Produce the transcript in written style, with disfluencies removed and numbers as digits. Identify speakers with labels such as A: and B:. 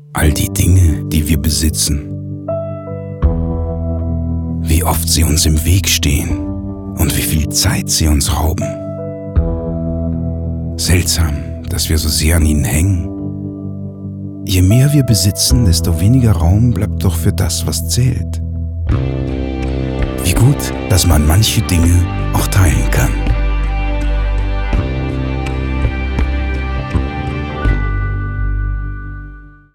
A: All die Dinge, die wir besitzen. Wie oft sie uns im Weg stehen und wie viel Zeit sie uns rauben. Seltsam, dass wir so sehr an ihnen hängen. Je mehr wir besitzen, desto weniger Raum bleibt doch für das, was zählt. Wie gut, dass man manche Dinge auch teilen kann.